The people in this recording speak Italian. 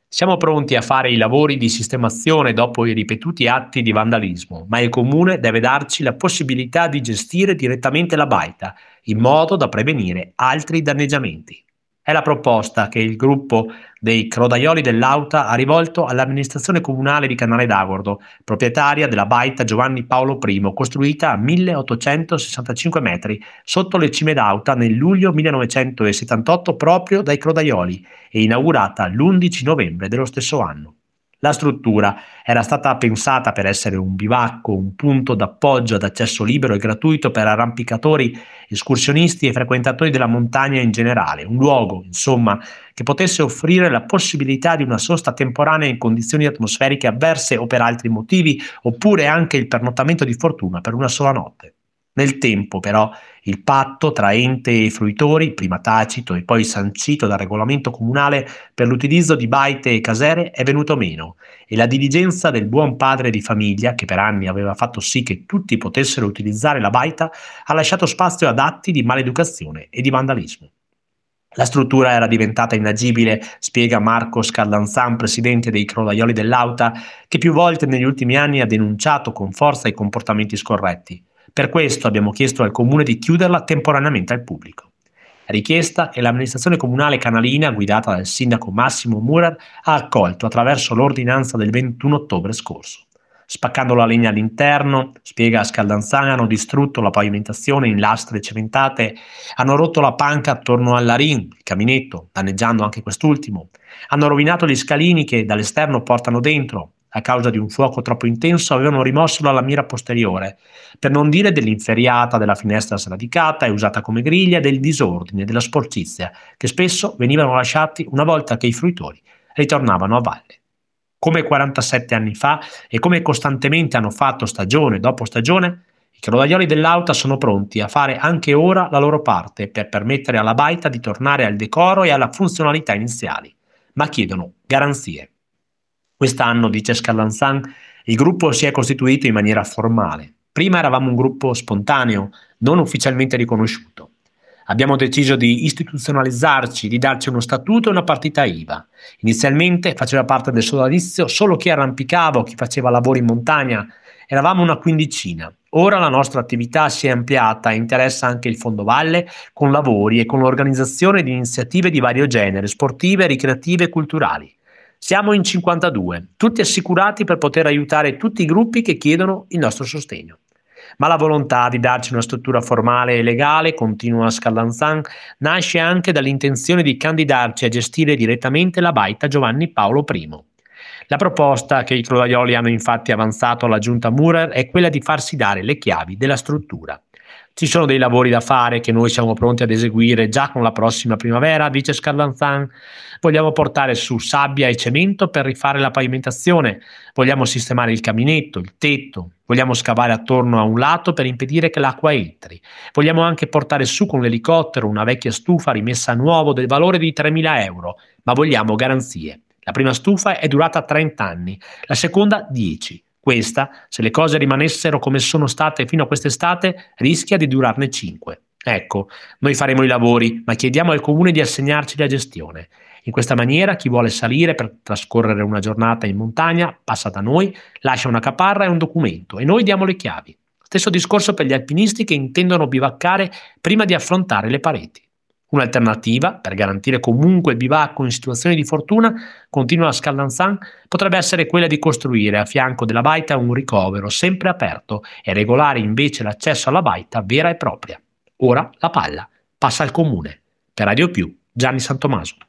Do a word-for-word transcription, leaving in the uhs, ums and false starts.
Siamo pronti a fare i lavori di sistemazione dopo i ripetuti atti di vandalismo, ma il Comune deve darci la possibilità di gestire direttamente la baita, in modo da prevenire altri danneggiamenti. È la proposta che il gruppo dei Crodaioli dell'Auta ha rivolto all'amministrazione comunale di Canale d'Agordo, proprietaria della baita Giovanni Paolo I, costruita a milleottocentosessantacinque metri sotto le cime d'Auta nel luglio millenovecentosettantotto proprio dai Crodaioli e inaugurata l'undici novembre dello stesso anno. La struttura era stata pensata per essere un bivacco, un punto d'appoggio ad accesso libero e gratuito per arrampicatori, escursionisti e frequentatori della montagna in generale, un luogo, insomma, che potesse offrire la possibilità di una sosta temporanea in condizioni atmosferiche avverse o per altri motivi, oppure anche il pernottamento di fortuna per una sola notte. Nel tempo, però, il patto tra ente e fruitori, prima tacito e poi sancito dal regolamento comunale per l'utilizzo di baite e casere, è venuto meno e la diligenza del buon padre di famiglia, che per anni aveva fatto sì che tutti potessero utilizzare la baita, ha lasciato spazio ad atti di maleducazione e di vandalismo. La struttura era diventata inagibile, spiega Marco Scalanzan, presidente dei Crodaioli dell'Auta, che più volte negli ultimi anni ha denunciato con forza i comportamenti scorretti. Per questo abbiamo chiesto al Comune di chiuderla temporaneamente al pubblico. Richiesta che l'amministrazione comunale canalina, guidata dal sindaco Massimo Murer, ha accolto attraverso l'ordinanza del ventuno ottobre scorso. Spaccando la legna all'interno, spiega Scaldanzana, hanno distrutto la pavimentazione in lastre cementate, hanno rotto la panca attorno al larin, il caminetto, danneggiando anche quest'ultimo. Hanno rovinato gli scalini che dall'esterno portano dentro. A causa di un fuoco troppo intenso avevano rimosso la lamiera posteriore, per non dire dell'inferriata della finestra sradicata e usata come griglia, del disordine, della sporcizia, che spesso venivano lasciati una volta che i fruitori ritornavano a valle. Come quarantasette anni fa e come costantemente hanno fatto stagione dopo stagione, i Crodaioli dell'Auta sono pronti a fare anche ora la loro parte per permettere alla baita di tornare al decoro e alla funzionalità iniziali, ma chiedono garanzie. Quest'anno, dice Scalanzan, il gruppo si è costituito in maniera formale. Prima eravamo un gruppo spontaneo, non ufficialmente riconosciuto. Abbiamo deciso di istituzionalizzarci, di darci uno statuto e una partita I V A. Inizialmente faceva parte del sodalizio solo chi arrampicava o chi faceva lavori in montagna. Eravamo una quindicina. Ora la nostra attività si è ampliata e interessa anche il fondovalle con lavori e con l'organizzazione di iniziative di vario genere, sportive, ricreative e culturali. Siamo in cinquantadue, tutti assicurati per poter aiutare tutti i gruppi che chiedono il nostro sostegno. Ma la volontà di darci una struttura formale e legale, continua Scalanzan, nasce anche dall'intenzione di candidarci a gestire direttamente la baita Giovanni Paolo I. La proposta che i Crodaioli hanno infatti avanzato alla giunta Murer è quella di farsi dare le chiavi della struttura. Ci sono dei lavori da fare che noi siamo pronti ad eseguire già con la prossima primavera, dice Scalanzan. Vogliamo portare su sabbia e cemento per rifare la pavimentazione, vogliamo sistemare il caminetto, il tetto, vogliamo scavare attorno a un lato per impedire che l'acqua entri, vogliamo anche portare su con l'elicottero una vecchia stufa rimessa a nuovo del valore di tremila euro, ma vogliamo garanzie. La prima stufa è durata trenta anni, la seconda dieci. Questa, se le cose rimanessero come sono state fino a quest'estate, rischia di durarne cinque. Ecco, noi faremo i lavori, ma chiediamo al Comune di assegnarci la gestione. In questa maniera chi vuole salire per trascorrere una giornata in montagna passa da noi, lascia una caparra e un documento e noi diamo le chiavi. Stesso discorso per gli alpinisti che intendono bivaccare prima di affrontare le pareti. Un'alternativa, per garantire comunque il bivacco in situazioni di fortuna, continua Scalanzan, potrebbe essere quella di costruire a fianco della baita un ricovero sempre aperto e regolare invece l'accesso alla baita vera e propria. Ora la palla passa al Comune. Per Radio Più, Gianni Santomaso.